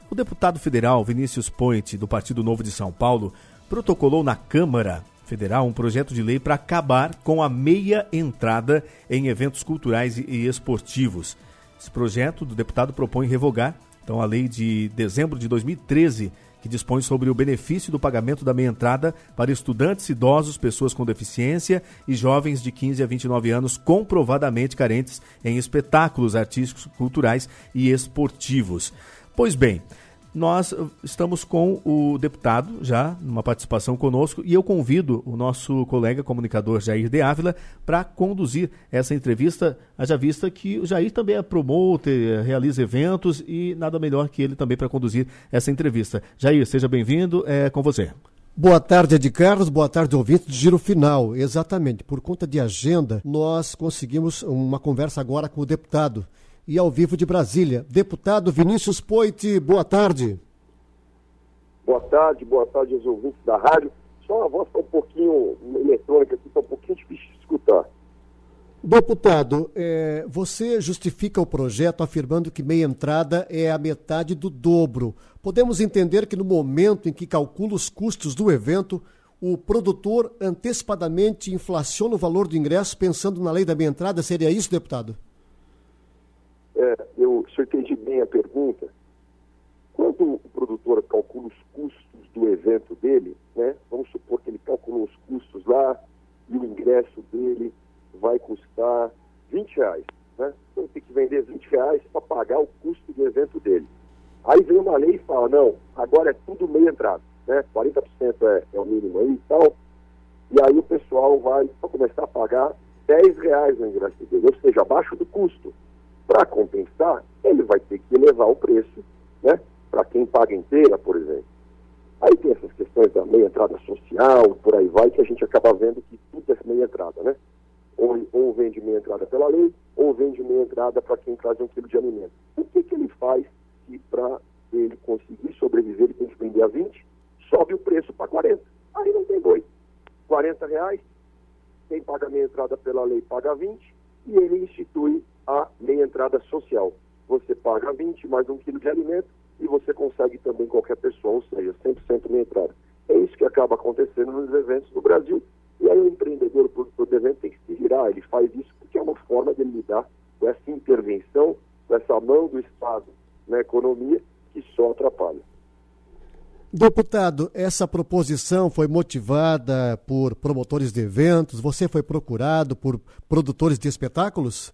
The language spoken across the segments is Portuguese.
O deputado federal Vinícius Poit, do Partido Novo de São Paulo, protocolou na Câmara Federal um projeto de lei para acabar com a meia entrada em eventos culturais e esportivos. Esse projeto do deputado propõe revogar, então, a lei de dezembro de 2013, que dispõe sobre o benefício do pagamento da meia entrada para estudantes, idosos, pessoas com deficiência e jovens de 15 a 29 anos comprovadamente carentes em espetáculos artísticos, culturais e esportivos. Pois bem, nós estamos com o deputado já numa participação conosco e eu convido o nosso colega comunicador Jair de Ávila para conduzir essa entrevista, haja vista que o Jair também é promotor, realiza eventos e nada melhor que ele também para conduzir essa entrevista. Jair, seja bem-vindo, é com você. Boa tarde, Ed Carlos, boa tarde, ouvintes de Giro Final. Exatamente, por conta de agenda, nós conseguimos uma conversa agora com o deputado. E ao vivo de Brasília, deputado Vinícius Poit, boa tarde. Boa tarde aos ouvintes da rádio. Só a voz está um pouquinho eletrônica aqui, está um pouquinho difícil de escutar. Deputado, você justifica o projeto afirmando que meia entrada é a metade do dobro. Podemos entender que no momento em que calcula os custos do evento, o produtor antecipadamente inflaciona o valor do ingresso pensando na lei da meia entrada? Seria isso, deputado? Se eu entendi bem a pergunta, quando o produtor calcula os custos do evento dele, né, vamos supor que ele calculou os custos lá e o ingresso dele vai custar R$20, né? Então ele tem que vender R$20 para pagar o custo do evento dele. Aí vem uma lei e fala, não, agora é tudo meia entrada, né? 40% é o mínimo aí e tal, e aí o pessoal vai começar a pagar R$10 no ingresso dele, ou seja, abaixo do custo. Para compensar, ele vai ter que elevar o preço, né, para quem paga inteira, por exemplo. Aí tem essas questões da meia entrada social, por aí vai, que a gente acaba vendo que tudo é meia entrada, né? Ou vende meia entrada pela lei, ou vende meia entrada para quem traz 1 quilo de alimento. O que ele faz que para ele conseguir sobreviver, ele tem que vender a 20, sobe o preço para 40. Aí não tem boi. R$40, quem paga meia entrada pela lei paga 20, e ele institui a meia entrada social. Você paga 20 mais 1 quilo de alimento e você consegue também qualquer pessoa, ou seja, 100% meia entrada. É isso que acaba acontecendo nos eventos do Brasil. E aí o empreendedor, o produtor do evento tem que se virar. Ele faz isso porque é uma forma de lidar com essa intervenção, com essa mão do Estado na economia que só atrapalha. Deputado, essa proposição foi motivada por promotores de eventos? Você foi procurado por produtores de espetáculos?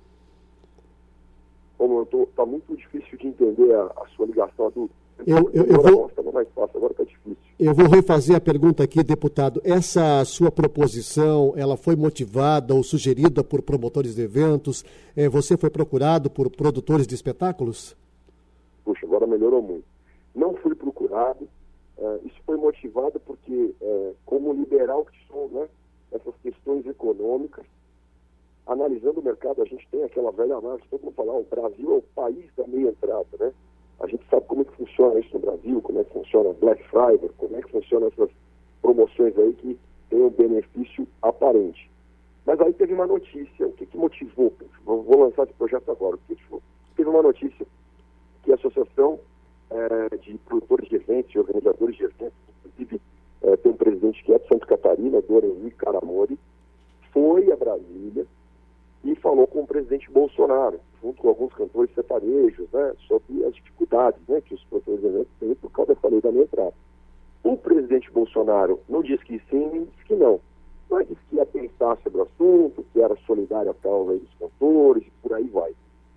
Como está muito difícil de entender a sua ligação do. Eu vou. Estava mais fácil, agora está difícil. Eu vou refazer a pergunta aqui, deputado. Essa sua proposição, ela foi motivada ou sugerida por promotores de eventos? Você foi procurado por produtores de espetáculos? Puxa, agora melhorou muito. Não fui procurado. Isso foi motivado porque, como liberal que sou, né, essas questões econômicas, analisando o mercado, a gente tem aquela velha análise, todo mundo fala, o Brasil é o país da meia entrada, né? A gente sabe como é que funciona isso no Brasil, como é que funciona Black Friday, como é que funciona essas promoções aí que têm um benefício aparente. Mas aí teve uma notícia, o que motivou? Vou lançar esse projeto agora. Teve uma notícia que a Associação de Produtores de Eventos e Organizadores de Eventos, inclusive tem um presidente que é de Santa Catarina, Dr. Henrique Caramori, foi a Brasília e falou com o presidente Bolsonaro, junto com alguns cantores sertanejos, né, sobre as dificuldades, né, que os produtores de eventos têm por causa da lei da meia entrada. O presidente Bolsonaro não disse que sim, nem disse que não. Mas disse que ia pensar sobre o assunto, que era solidário à causa aí dos cantores, e por aí vai.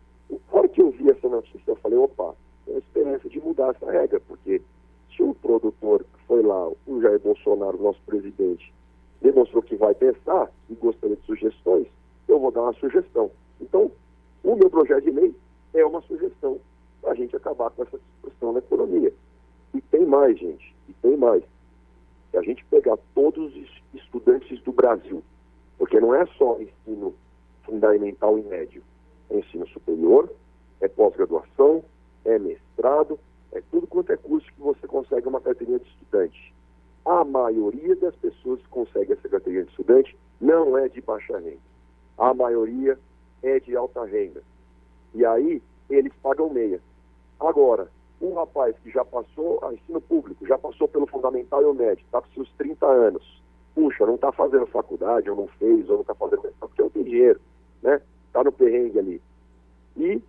Na hora que eu vi essa notícia, eu falei, opa, tem a esperança de mudar essa regra, porque se o produtor que foi lá, o Jair Bolsonaro, nosso presidente, demonstrou que vai pensar e gostaria de sugestões, eu vou dar uma sugestão. Então, o meu projeto de lei é uma sugestão para a gente acabar com essa discussão na economia. E tem mais, gente, e tem mais. Se a gente pegar todos os estudantes do Brasil, porque não é só ensino fundamental e médio, é ensino superior, é pós-graduação, é mestrado, é tudo quanto é curso que você consegue uma carteirinha de estudante. A maioria das pessoas que conseguem essa carteirinha de estudante não é de baixa renda. A maioria é de alta renda. E aí, eles pagam meia. Agora, um rapaz que já passou a ensino público, já passou pelo fundamental e o médio, está com seus 30 anos, puxa, não está fazendo faculdade, ou não fez, ou não está fazendo mestrado, porque não tem dinheiro, né? Está no perrengue ali. E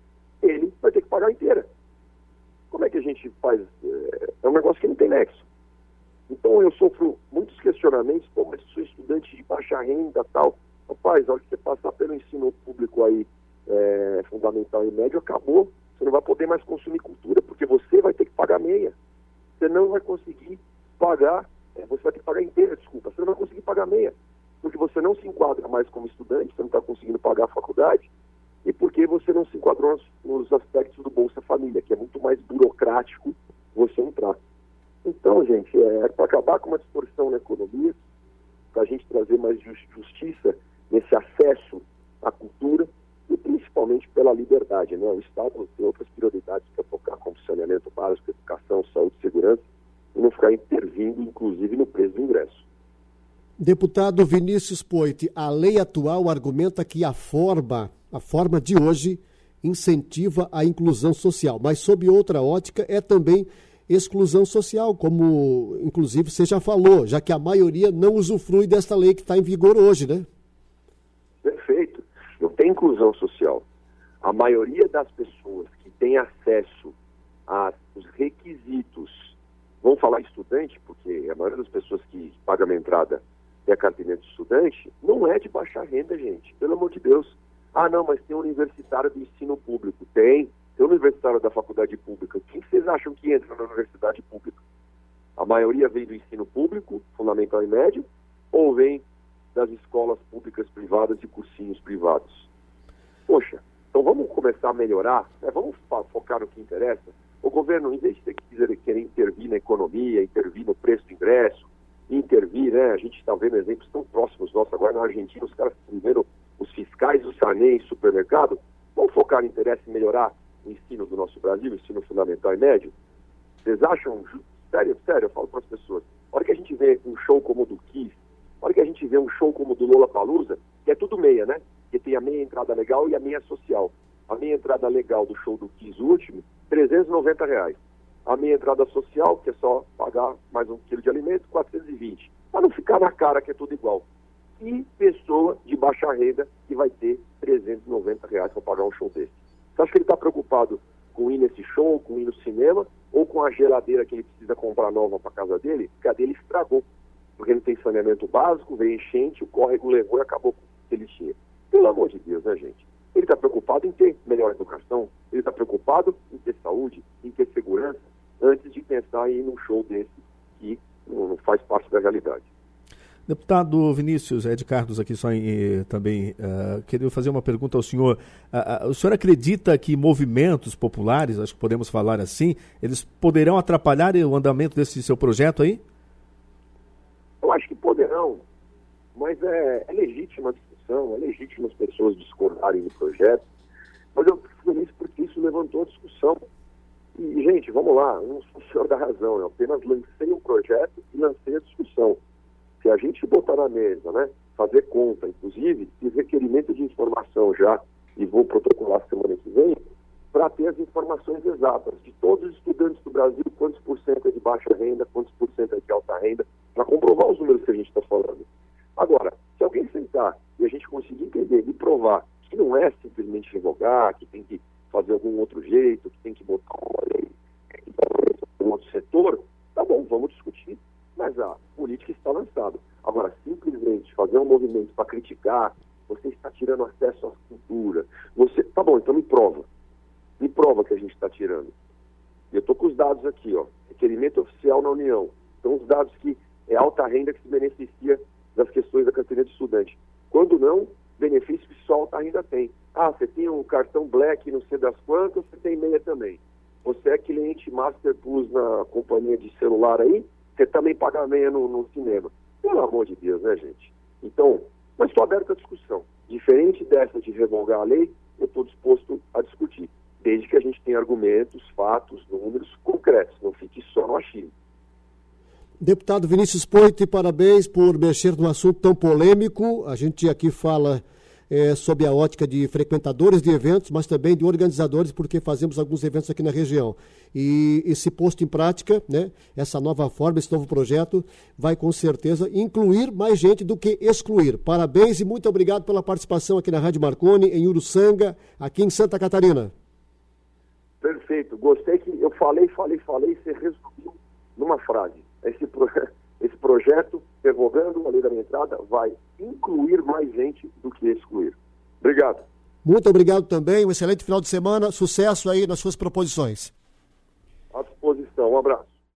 ele vai ter que pagar inteira. Como é que a gente faz? É um negócio que não tem nexo. Então eu sofro muitos questionamentos, pô, mas sou estudante de baixa renda e tal. Rapaz, a hora que você passar pelo ensino público aí, fundamental e médio, acabou. Você não vai poder mais consumir cultura, porque você vai ter que pagar meia. Você não vai conseguir pagar, você vai ter que pagar inteira, desculpa. Você não vai conseguir pagar meia, porque você não se enquadra mais como estudante, você não está conseguindo pagar a faculdade, e porque você não se enquadrou nos aspectos do Bolsa Família, que é muito mais burocrático você entrar. Então, gente, para acabar com uma distorção na economia, para a gente trazer mais justiça nesse acesso à cultura, e principalmente pela liberdade, né? O Estado tem outras prioridades para tocar, como saneamento básico, educação, saúde, segurança, e não ficar intervindo, inclusive, no preço do ingresso. Deputado Vinícius Poit, a lei atual argumenta que a forma de hoje incentiva a inclusão social, mas sob outra ótica é também exclusão social, como inclusive você já falou, já que a maioria não usufrui desta lei que está em vigor hoje, né? Perfeito. Não tem inclusão social. A maioria das pessoas que tem acesso aos requisitos, vamos falar estudante, porque a maioria das pessoas que pagam a entrada tem a carteirinha de estudante, não é de baixa renda, gente, pelo amor de Deus. Ah, não, mas tem um universitário do ensino público. Tem um universitário da faculdade pública. Quem vocês acham que entra na universidade pública? A maioria vem do ensino público, fundamental e médio, ou vem das escolas públicas privadas e cursinhos privados? Poxa, então vamos começar a melhorar, né? Vamos focar no que interessa. O governo, em vez de querer intervir na economia, intervir no preço do ingresso, intervir, né? A gente está vendo exemplos tão próximos nossos agora na Argentina, os caras estão vendo os fiscais do Sarney em supermercado. Vamos focar no interesse em melhorar o ensino do nosso Brasil, o ensino fundamental e médio? Vocês acham, sério, eu falo para as pessoas, a hora que a gente vê um show como o do Kiss, a hora que a gente vê um show como o do Lollapalooza, que é tudo meia, né? Que tem a meia entrada legal e a meia social. A meia entrada legal do show do Kiss último, R$390. A meia entrada social, que é só pagar mais um quilo de alimento, 420. Para não ficar na cara que é tudo igual. E pessoa de baixa renda que vai ter R$390 para pagar um show desse. Você acha que ele está preocupado com ir nesse show, com ir no cinema, ou com a geladeira que ele precisa comprar nova para casa dele? Porque a dele estragou. Porque não tem saneamento básico, veio enchente, o córrego levou e acabou com o que ele tinha. Pelo amor de Deus, né, gente? Ele está preocupado em ter melhor educação, ele está preocupado em ter saúde, em ter segurança, antes de pensar em ir num show desse que não faz parte da realidade. Deputado Vinícius, Ed Carlos aqui só também queria fazer uma pergunta ao senhor. O senhor acredita que movimentos populares, acho que podemos falar assim, eles poderão atrapalhar o andamento desse seu projeto aí? Eu acho que poderão, mas é legítima a discussão, é legítimo as pessoas discordarem do projeto, mas eu fico feliz porque isso levantou a discussão. E, gente, vamos lá, eu não sou o senhor da razão, eu apenas lancei um projeto e lancei a discussão. Se a gente botar na mesa, né, fazer conta, inclusive, fiz requerimento de informação já, e vou protocolar semana que vem, para ter as informações exatas de todos os estudantes do Brasil, quantos por cento é de baixa renda, quantos por cento é de alta renda, para comprovar os números que a gente está falando. Agora, se alguém sentar e a gente conseguir entender e provar que não é simplesmente revogar, que tem que fazer algum outro jeito, que tem que botar uma lei em outro setor, tá bom, vamos discutir. Mas a política está lançada. Agora, simplesmente fazer um movimento para criticar, você está tirando acesso à cultura. Tá bom, então me prova. Me prova que a gente está tirando. Eu estou com os dados aqui, ó. Requerimento oficial na União. Então, os dados que é alta renda que se beneficia das questões da carteira de estudante. Quando não, benefício que só alta renda tem. Ah, você tem um cartão Black, não sei das quantas, você tem meia também. Você é cliente Master Plus na companhia de celular aí, você também paga meia no cinema. Pelo amor de Deus, né, gente? Então, mas estou aberto à discussão. Diferente dessa de revogar a lei, eu estou disposto a discutir. Desde que a gente tenha argumentos, fatos, números concretos. Não fique só no achismo. Deputado Vinícius Poit, parabéns por mexer num assunto tão polêmico. A gente aqui fala sob a ótica de frequentadores de eventos, mas também de organizadores, porque fazemos alguns eventos aqui na região. E se posto em prática, né, essa nova forma, esse novo projeto, vai com certeza incluir mais gente do que excluir. Parabéns e muito obrigado pela participação aqui na Rádio Marconi, em Uruçanga, aqui em Santa Catarina. Perfeito. Gostei que eu falei, e você resumiu numa frase. Esse projeto, revogando a lei da minha entrada, vai incluir mais gente do que excluir. Obrigado. Muito obrigado também. Um excelente final de semana. Sucesso aí nas suas proposições. À disposição. Um abraço.